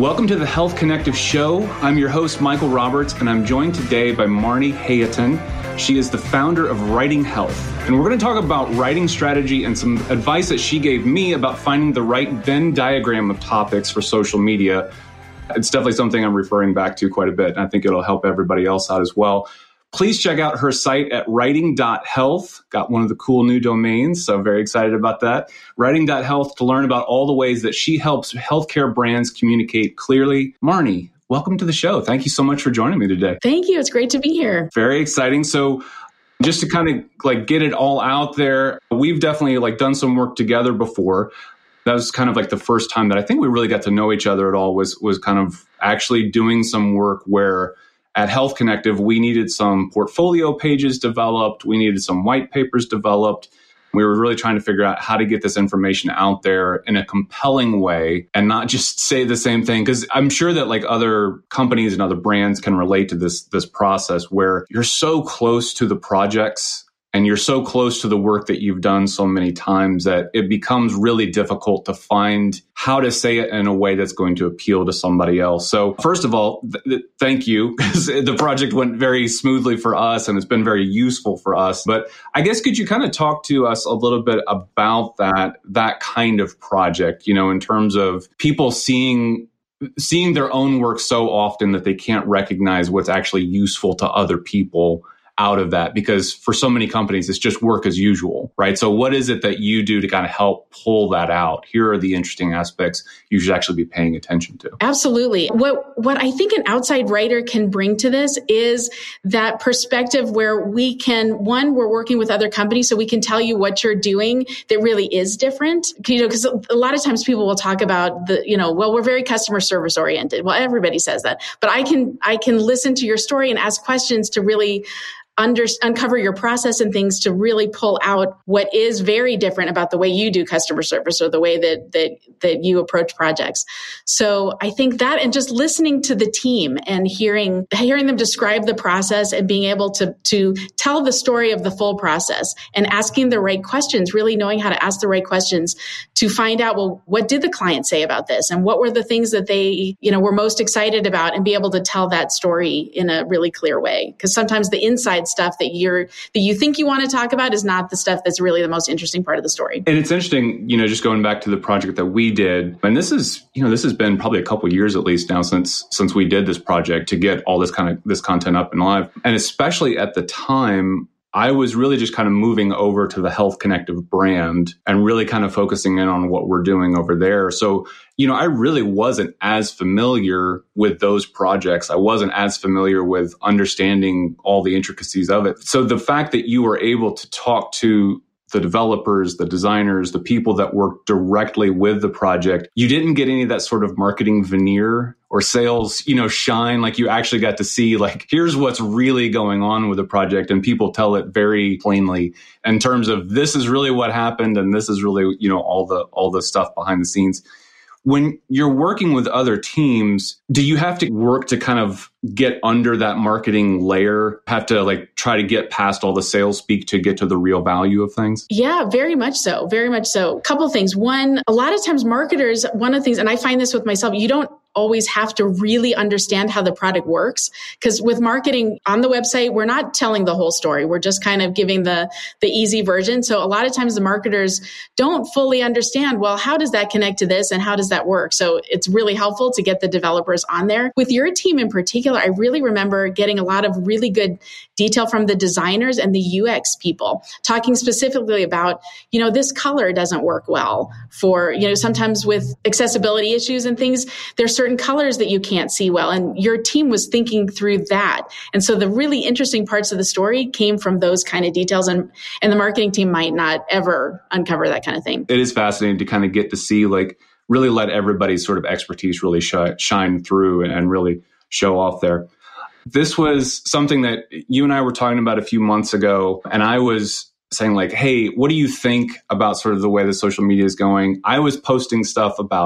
Welcome to the Health Connective Show. I'm your host, Michael Roberts, and I'm joined today by Marnie Hayton. She is the founder of Writing Health. And we're going to talk about writing strategy and some advice that she gave me about finding the right Venn diagram of topics for social media. It's definitely something I'm referring back to quite a bit, and I think it'll help everybody else out as well. Please check out her site at writing.health. Got one of the cool new domains, so very excited about that. Writing.health to learn about all the ways that she helps healthcare brands communicate clearly. Marnie, welcome to the show. Thank you so much for joining me today. Thank you. It's great to be here. Very exciting. So just to kind of get it all out there, we've definitely done some work together before. That was kind of the first time that I think we really got to know each other at all was kind of actually doing some work where at Health Connective, we needed some portfolio pages developed. We needed some white papers developed. We were really trying to figure out how to get this information out there in a compelling way and not just say the same thing. Because I'm sure that other companies and other brands can relate to this process where you're so close to the projects and you're so close to the work that you've done so many times that it becomes really difficult to find how to say it in a way that's going to appeal to somebody else. So first of all, thank you, because the project went very smoothly for us and it's been very useful for us. But I guess could you kind of talk to us a little bit about that kind of project, in terms of people seeing their own work so often that they can't recognize what's actually useful to other people out of that, because for so many companies, it's just work as usual, right? So what is it that you do to kind of help pull that out? Here are the interesting aspects you should actually be paying attention to. Absolutely. What I think an outside writer can bring to this is that perspective where we're working with other companies, so we can tell you what you're doing that really is different. Because a lot of times people will talk about we're very customer service oriented. Well, everybody says that, but I can listen to your story and ask questions to really uncover your process and things to really pull out what is very different about the way you do customer service or the way that you approach projects. So I think that, and just listening to the team and hearing them describe the process and being able to tell the story of the full process and asking the right questions, really knowing how to ask the right questions to find out, well, what did the client say about this? And what were the things that they, were most excited about, and be able to tell that story in a really clear way. Because sometimes the inside stuff that you think you want to talk about is not the stuff that's really the most interesting part of the story. And it's interesting, just going back to the project that we did, and this has been probably a couple of years at least now since we did this project to get all this content up and live. And especially at the time, I was really just kind of moving over to the Health Connective brand and really kind of focusing in on what we're doing over there. So, I really wasn't as familiar with those projects. I wasn't as familiar with understanding all the intricacies of it. So the fact that you were able to talk to the developers, the designers, the people that work directly with the project, you didn't get any of that sort of marketing veneer or sales, shine. You actually got to see, here's what's really going on with the project. And people tell it very plainly in terms of this is really what happened. And this is really, all the stuff behind the scenes. When you're working with other teams, do you have to work to kind of get under that marketing layer? Have to try to get past all the sales speak to get to the real value of things? Yeah, very much so. Very much so. A couple of things. One, a lot of times marketers, one of the things, and I find this with myself, you don't always have to really understand how the product works. Because with marketing on the website, we're not telling the whole story. We're just kind of giving the easy version. So a lot of times the marketers don't fully understand, well, how does that connect to this and how does that work? So it's really helpful to get the developers on there. With your team in particular, I really remember getting a lot of really good detail from the designers and the UX people, talking specifically about, this color doesn't work well for, sometimes with accessibility issues and things, there's certain colors that you can't see well. And your team was thinking through that. And so the really interesting parts of the story came from those kind of details. And the marketing team might not ever uncover that kind of thing. It is fascinating to kind of get to see, really let everybody's sort of expertise really shine through and really show off there. This was something that you and I were talking about a few months ago. And I was saying hey, what do you think about sort of the way the social media is going? I was posting stuff about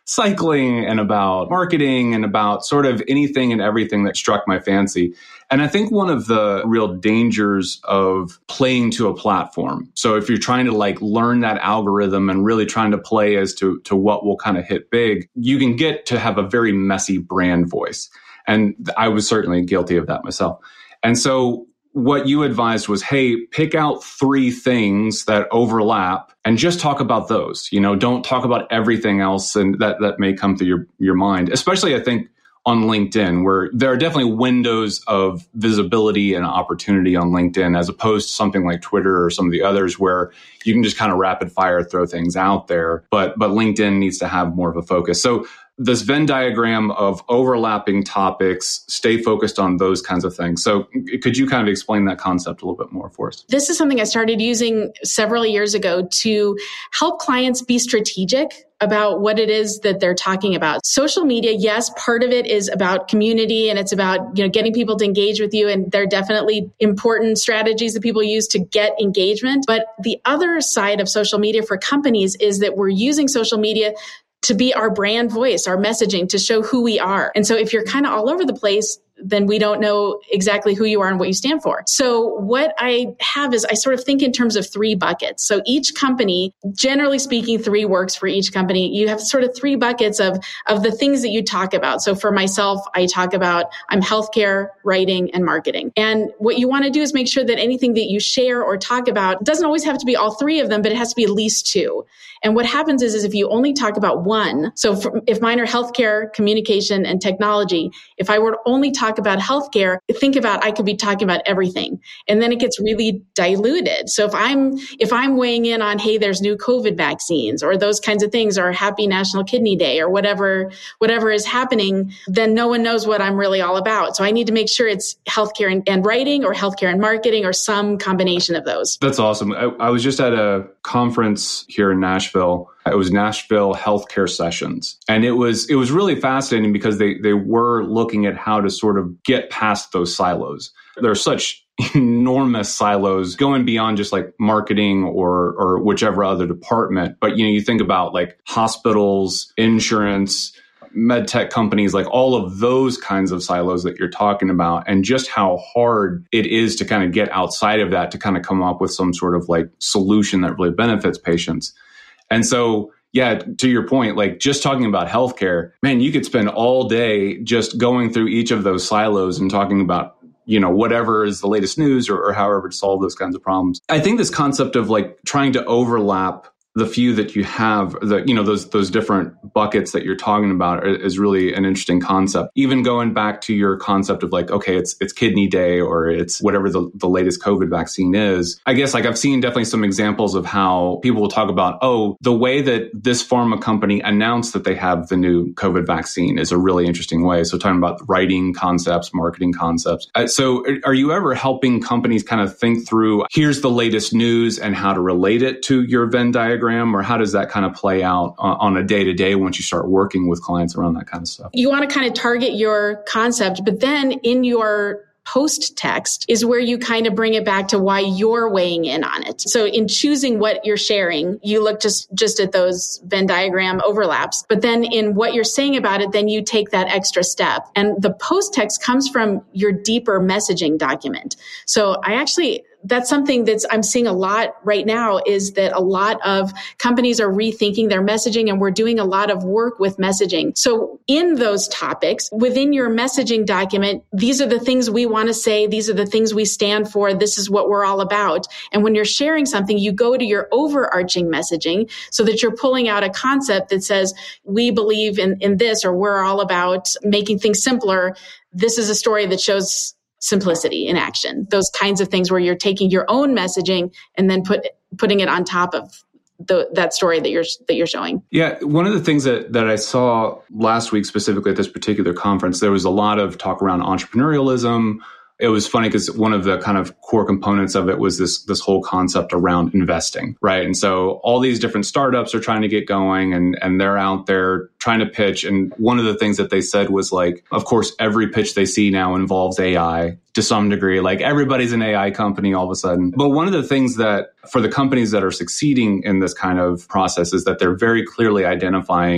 cycling and about marketing and about sort of anything and everything that struck my fancy. And I think one of the real dangers of playing to a platform, so if you're trying to like learn that algorithm and really trying to play as to what will kind of hit big, you can get to have a very messy brand voice. And I was certainly guilty of that myself. And so what you advised was, hey, pick out 3 things that overlap and just talk about those. Don't talk about everything else and that may come through your mind, especially I think on LinkedIn, where there are definitely windows of visibility and opportunity on LinkedIn, as opposed to something like Twitter or some of the others where you can just kind of rapid fire throw things out there. But LinkedIn needs to have more of a focus. So this Venn diagram of overlapping topics, stay focused on those kinds of things. So could you kind of explain that concept a little bit more for us? This is something I started using several years ago to help clients be strategic about what it is that they're talking about. Social media, yes, part of it is about community and it's about, getting people to engage with you. And there are definitely important strategies that people use to get engagement. But the other side of social media for companies is that we're using social media to be our brand voice, our messaging, to show who we are. And so if you're kind of all over the place, then we don't know exactly who you are and what you stand for. So what I have is I sort of think in terms of 3 buckets. So each company, generally speaking, 3 works for each company. You have sort of 3 buckets of the things that you talk about. So for myself, I talk about I'm healthcare, writing, and marketing. And what you want to do is make sure that anything that you share or talk about doesn't always have to be all 3 of them, but it has to be at least 2. And what happens is if you only talk about one, so if mine are healthcare, communication, and technology, if I were to only talk about healthcare, think about I could be talking about everything. And then it gets really diluted. So if I'm weighing in on, hey, there's new COVID vaccines or those kinds of things, or happy National Kidney Day or whatever is happening, then no one knows what I'm really all about. So I need to make sure it's healthcare and writing or healthcare and marketing or some combination of those. That's awesome. I was just at a conference here in Nashville. It was Nashville Healthcare Sessions. And it was really fascinating because they were looking at how to sort of get past those silos. There are such enormous silos going beyond just like marketing or whichever other department. But, you think about like hospitals, insurance, med tech companies, like all of those kinds of silos that you're talking about, and just how hard it is to kind of get outside of that to kind of come up with some sort of like solution that really benefits patients. And so, yeah, to your point, like just talking about healthcare, man, you could spend all day just going through each of those silos and talking about, whatever is the latest news or however to solve those kinds of problems. I think this concept of like trying to overlap the few that you have, those different buckets that you're talking about is really an interesting concept. Even going back to your concept of like, okay, it's Kidney Day or it's whatever the latest COVID vaccine is. I guess like I've seen definitely some examples of how people will talk about, the way that this pharma company announced that they have the new COVID vaccine is a really interesting way. So talking about writing concepts, marketing concepts. So are you ever helping companies kind of think through, here's the latest news and how to relate it to your Venn diagram? Or how does that kind of play out on a day-to-day once you start working with clients around that kind of stuff? You want to kind of target your concept, but then in your post text is where you kind of bring it back to why you're weighing in on it. So in choosing what you're sharing, you look just at those Venn diagram overlaps, but then in what you're saying about it, then you take that extra step. And the post text comes from your deeper messaging document. So that's something I'm seeing a lot right now, is that a lot of companies are rethinking their messaging, and we're doing a lot of work with messaging. So in those topics, within your messaging document, these are the things we want to say. These are the things we stand for. This is what we're all about. And when you're sharing something, you go to your overarching messaging so that you're pulling out a concept that says, we believe in this, or we're all about making things simpler. This is a story that shows simplicity in action. Those kinds of things where you're taking your own messaging and then putting it on top of that story that you're showing. Yeah, one of the things that I saw last week, specifically at this particular conference, there was a lot of talk around entrepreneurialism. It was funny because one of the kind of core components of it was this whole concept around investing, right? And so all these different startups are trying to get going and they're out there trying to pitch. And one of the things that they said was like, of course, every pitch they see now involves AI to some degree. Like everybody's an AI company all of a sudden. But one of the things that for the companies that are succeeding in this kind of process is that they're very clearly identifying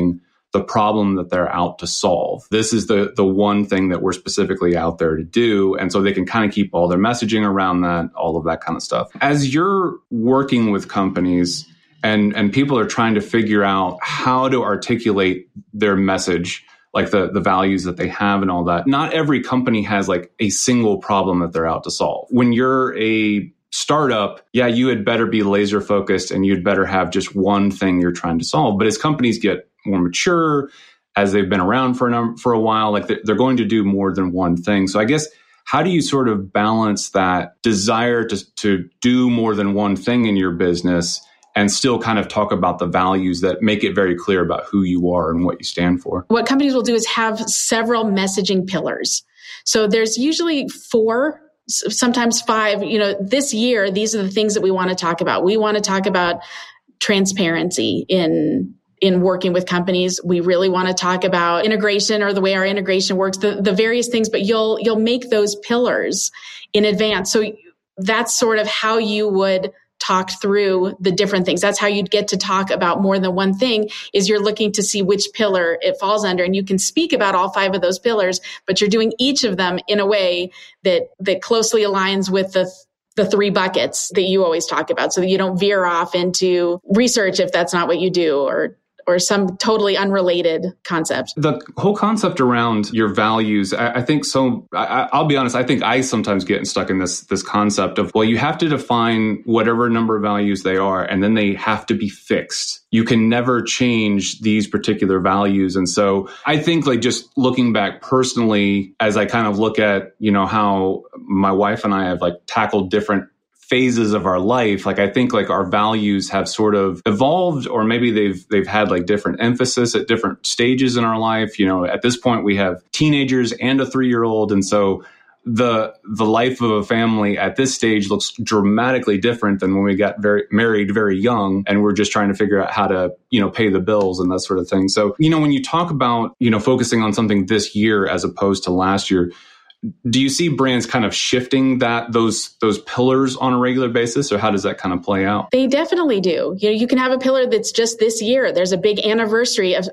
the problem that they're out to solve. This is the one thing that we're specifically out there to do. And so they can kind of keep all their messaging around that, all of that kind of stuff. As you're working with companies and people are trying to figure out how to articulate their message, like the values that they have and all that, not every company has like a single problem that they're out to solve. When you're a startup, yeah, you had better be laser focused and you'd better have just one thing you're trying to solve. But as companies get more mature, as they've been around for a while, like they're going to do more than one thing. So I guess, how do you sort of balance that desire to do more than one thing in your business and still kind of talk about the values that make it very clear about who you are and what you stand for? What companies will do is have several messaging pillars. So there's usually 4, sometimes 5. This year, these are the things that we want to talk about. We want to talk about transparency in working with companies. We really want to talk about integration, or the way our integration works, the various things, but you'll make those pillars in advance. So that's sort of how you would talk through the different things. That's how you'd get to talk about more than one thing, is you're looking to see which pillar it falls under. And you can speak about all 5 of those pillars, but you're doing each of them in a way that closely aligns with the 3 buckets that you always talk about, so that you don't veer off into research if that's not what you do, or some totally unrelated concept. The whole concept around your values, I think so. I'll be honest, I think I sometimes get stuck in this concept of, well, you have to define whatever number of values they are, and then they have to be fixed. You can never change these particular values. And so I think, like, just looking back personally, as I kind of look at, how my wife and I have like tackled different phases of our life, like I think like our values have sort of evolved, or maybe they've had like different emphasis at different stages in our life. At this point we have teenagers and a 3-year-old, and so the life of a family at this stage looks dramatically different than when we got married very young, and we're just trying to figure out how to pay the bills and that sort of thing. So when you talk about focusing on something this year as opposed to last year, do you see brands kind of shifting those pillars on a regular basis, or how does that kind of play out? They definitely do. You can have a pillar that's just this year. There's a big anniversary of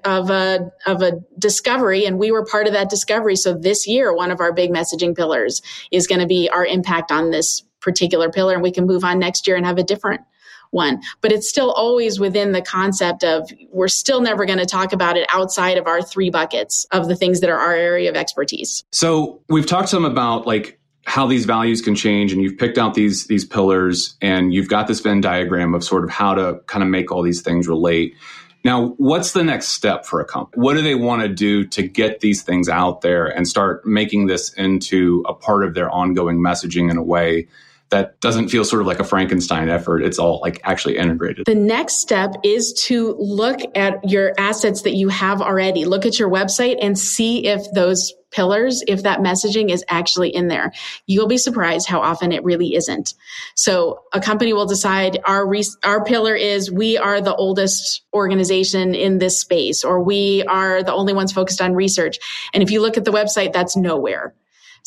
a discovery, and we were part of that discovery. So this year, one of our big messaging pillars is going to be our impact on this particular pillar, and we can move on next year and have a different one. But it's still always within the concept of, we're still never going to talk about it outside of our 3 buckets of the things that are our area of expertise. So we've talked some about like how these values can change, and you've picked out these pillars, and you've got this Venn diagram of sort of how to kind of make all these things relate. Now, what's the next step for a company? What do they want to do to get these things out there and start making this into a part of their ongoing messaging in a way that doesn't feel sort of like a Frankenstein effort? It's all like actually integrated. The next step is to look at your assets that you have already. Look at your website and see if those pillars, if that messaging is actually in there. You'll be surprised how often it really isn't. So a company will decide our pillar is, we are the oldest organization in this space, or we are the only ones focused on research. And if you look at the website, that's nowhere.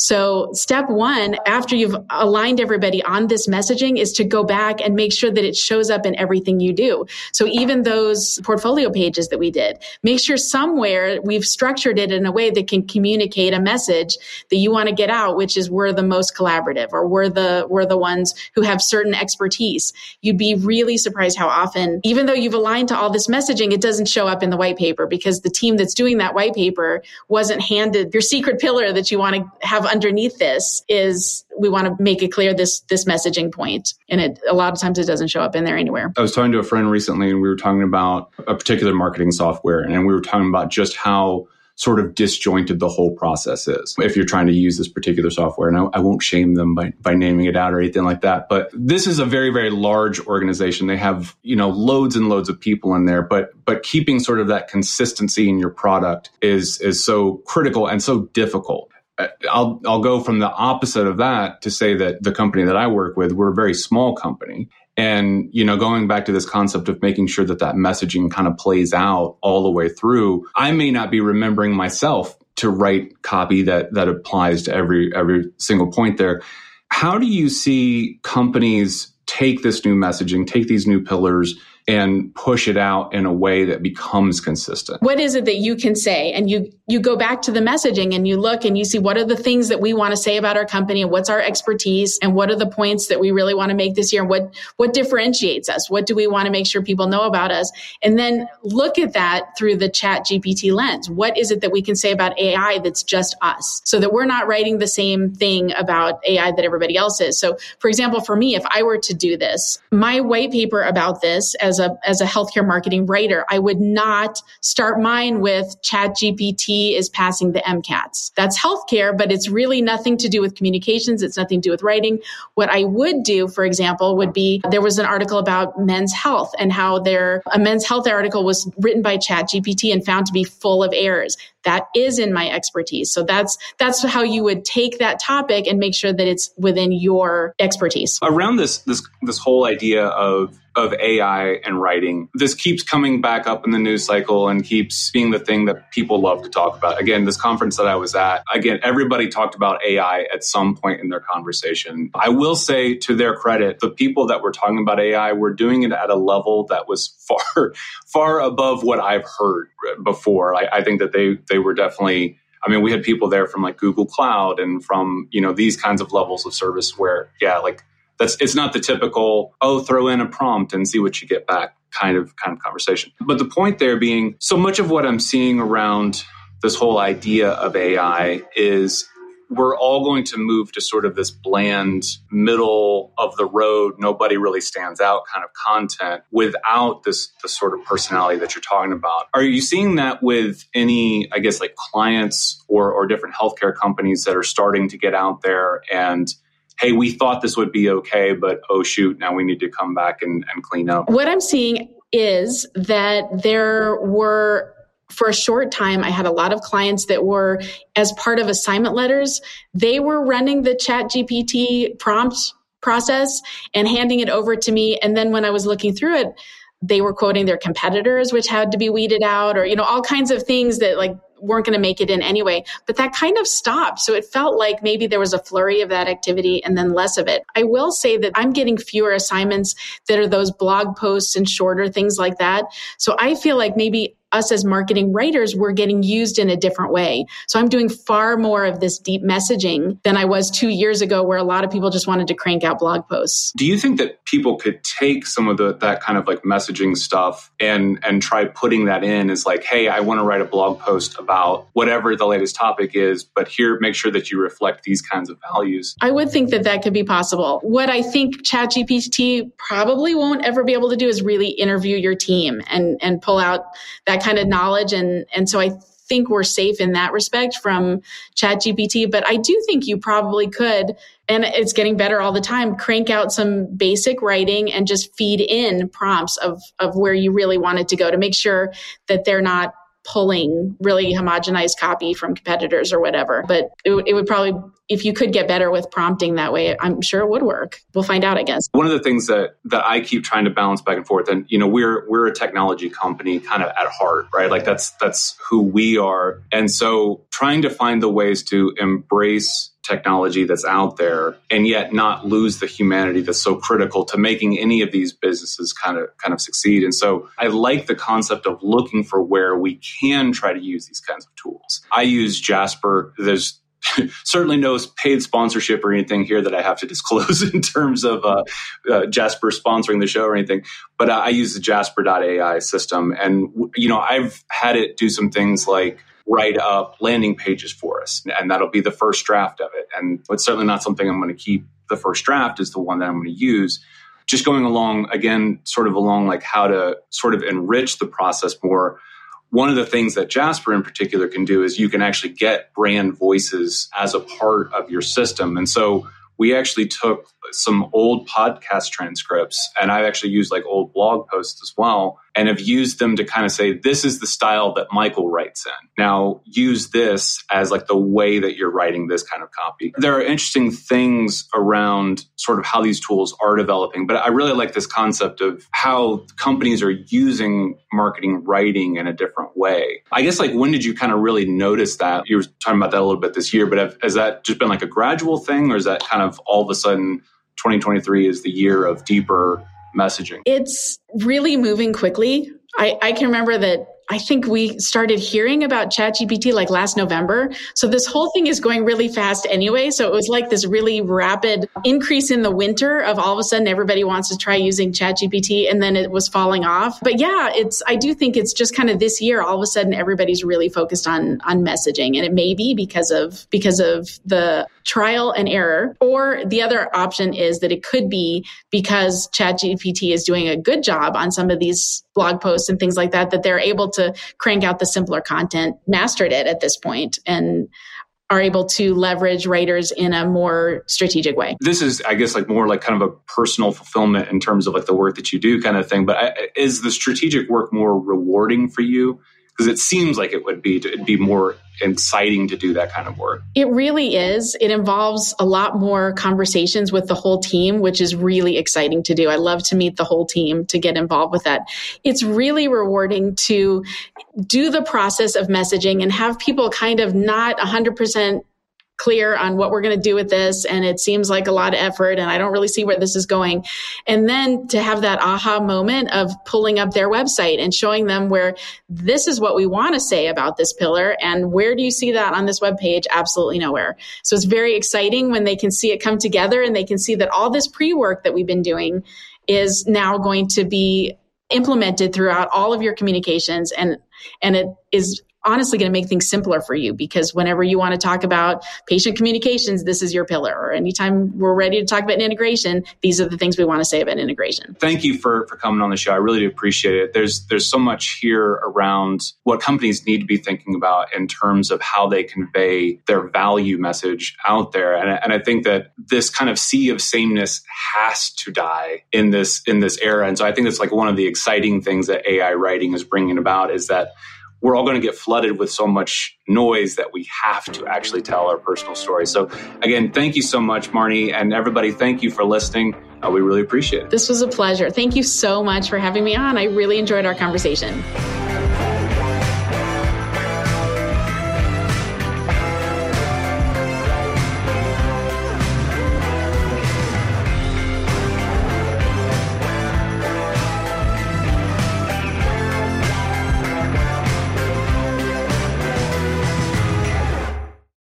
So step 1, after you've aligned everybody on this messaging, is to go back and make sure that it shows up in everything you do. So even those portfolio pages that we did, make sure somewhere we've structured it in a way that can communicate a message that you want to get out, which is, we're the most collaborative, or we're the ones who have certain expertise. You'd be really surprised how often, even though you've aligned to all this messaging, it doesn't show up in the white paper, because the team that's doing that white paper wasn't handed your secret pillar that you want to have underneath this. Is, we want to make it clear this messaging point. And a lot of times it doesn't show up in there anywhere. I was talking to a friend recently, and we were talking about a particular marketing software, and we were talking about just how sort of disjointed the whole process is if you're trying to use this particular software. And I won't shame them by naming it out or anything like that. But this is a very, very large organization. They have, loads and loads of people in there, but keeping sort of that consistency in your product is so critical and so difficult. I'll go from the opposite of that to say that the company that I work with, we're a very small company. And, going back to this concept of making sure that messaging kind of plays out all the way through, I may not be remembering myself to write copy that applies to every single point there. How do you see companies take this new messaging, take these new pillars, and push it out in a way that becomes consistent. What is it that you can say? And you go back to the messaging and you look and you see what are the things that we want to say about our company and what's our expertise and what are the points that we really want to make this year and what differentiates us? What do we want to make sure people know about us? And then look at that through the ChatGPT lens. What is it that we can say about AI that's just us so that we're not writing the same thing about AI that everybody else is? So for example, for me, if I were to do this, my white paper about this as a healthcare marketing writer, I would not start mine with ChatGPT is passing the MCATs. That's healthcare, but it's really nothing to do with communications. It's nothing to do with writing. What I would do, for example, would be there was an article about men's health and how a men's health article was written by ChatGPT and found to be full of errors. That is in my expertise. So that's how you would take that topic and make sure that it's within your expertise. Around this whole idea of AI and writing, this keeps coming back up in the news cycle and keeps being the thing that people love to talk about. Again, this conference that I was at, everybody talked about AI at some point in their conversation. I will say, to their credit, the people that were talking about AI were doing it at a level that was far above what I've heard before. I think that they were definitely, we had people there from like Google Cloud and from, these kinds of levels of service where, it's not the typical, throw in a prompt and see what you get back kind of conversation. But the point there being, so much of what I'm seeing around this whole idea of AI is we're all going to move to sort of this bland, middle of the road, nobody really stands out kind of content without the sort of personality that you're talking about. Are you seeing that with any, like clients or different healthcare companies that are starting to get out there and, hey, we thought this would be okay, but oh shoot, now we need to come back and clean up? What I'm seeing is that there were, for a short time, I had a lot of clients that were, as part of assignment letters, they were running the ChatGPT prompt process and handing it over to me. And then when I was looking through it, they were quoting their competitors, which had to be weeded out, or, all kinds of things that weren't going to make it in anyway. But that kind of stopped. So it felt like maybe there was a flurry of that activity and then less of it. I will say that I'm getting fewer assignments that are those blog posts and shorter things like that. So I feel like maybe us as marketing writers, we're getting used in a different way. So I'm doing far more of this deep messaging than I was 2 years ago, where a lot of people just wanted to crank out blog posts. Do you think that people could take some of that kind of messaging stuff and try putting that in as hey, I want to write a blog post about whatever the latest topic is, but here, make sure that you reflect these kinds of values? I would think that could be possible. What I think ChatGPT probably won't ever be able to do is really interview your team and pull out that kind of knowledge. And so I think we're safe in that respect from ChatGPT, but I do think you probably could, and it's getting better all the time, crank out some basic writing and just feed in prompts of where you really want it to go to make sure that they're not pulling really homogenized copy from competitors or whatever. But it would probably, if you could get better with prompting that way, I'm sure it would work. We'll find out, I guess. One of the things that I keep trying to balance back and forth, and we're a technology company kind of at heart, right? That's who we are. And so trying to find the ways to embrace technology that's out there and yet not lose the humanity that's so critical to making any of these businesses kind of succeed. And so I like the concept of looking for where we can try to use these kinds of tools. I use Jasper. There's certainly no paid sponsorship or anything here that I have to disclose in terms of Jasper sponsoring the show or anything. But I use the Jasper.ai system. And, I've had it do some things like write up landing pages for us. And that'll be the first draft of it. And it's certainly not something I'm going to keep. The first draft is the one that I'm going to use. Just going along, again, sort of along how to sort of enrich the process more. One of the things that Jasper in particular can do is you can actually get brand voices as a part of your system. And so we actually took some old podcast transcripts, and I've actually used old blog posts as well, and have used them to kind of say, this is the style that Michael writes in. Now use this as the way that you're writing this kind of copy. There are interesting things around sort of how these tools are developing, but I really like this concept of how companies are using marketing writing in a different way. I guess when did you kind of really notice that? You were talking about that a little bit this year, but has that just been a gradual thing, or is that kind of all of a sudden 2023 is the year of deeper messaging? It's really moving quickly. I can remember that I think we started hearing about ChatGPT like last November. So this whole thing is going really fast anyway. So it was like this really rapid increase in the winter of all of a sudden everybody wants to try using ChatGPT, and then it was falling off. But yeah, I do think it's just kind of this year, all of a sudden everybody's really focused on messaging. And it may be because of the trial and error, or the other option is that it could be because ChatGPT is doing a good job on some of these blog posts and things like that they're able to crank out the simpler content, mastered it at this point, and are able to leverage writers in a more strategic way. This is, I guess, like more like kind of a personal fulfillment in terms of like the work that you do kind of thing. But is the strategic work more rewarding for you? Because it seems like it'd be more exciting to do that kind of work. It really is. It involves a lot more conversations with the whole team, which is really exciting to do. I love to meet the whole team to get involved with that. It's really rewarding to do the process of messaging and have people kind of not 100% clear on what we're going to do with this. And it seems like a lot of effort and I don't really see where this is going. And then to have that aha moment of pulling up their website and showing them where this is what we want to say about this pillar. And where do you see that on this webpage? Absolutely nowhere. So it's very exciting when they can see it come together and they can see that all this pre-work that we've been doing is now going to be implemented throughout all of your communications. And it is honestly going to make things simpler for you, because whenever you want to talk about patient communications, this is your pillar. Or anytime we're ready to talk about integration, these are the things we want to say about integration. Thank you for coming on the show. I really do appreciate it. There's so much here around what companies need to be thinking about in terms of how they convey their value message out there. And I think that this kind of sea of sameness has to die in this era. And so I think that's like one of the exciting things that AI writing is bringing about, is that we're all going to get flooded with so much noise that we have to actually tell our personal stories. So again, thank you so much, Marnie, and everybody, thank you for listening. We really appreciate it. This was a pleasure. Thank you so much for having me on. I really enjoyed our conversation.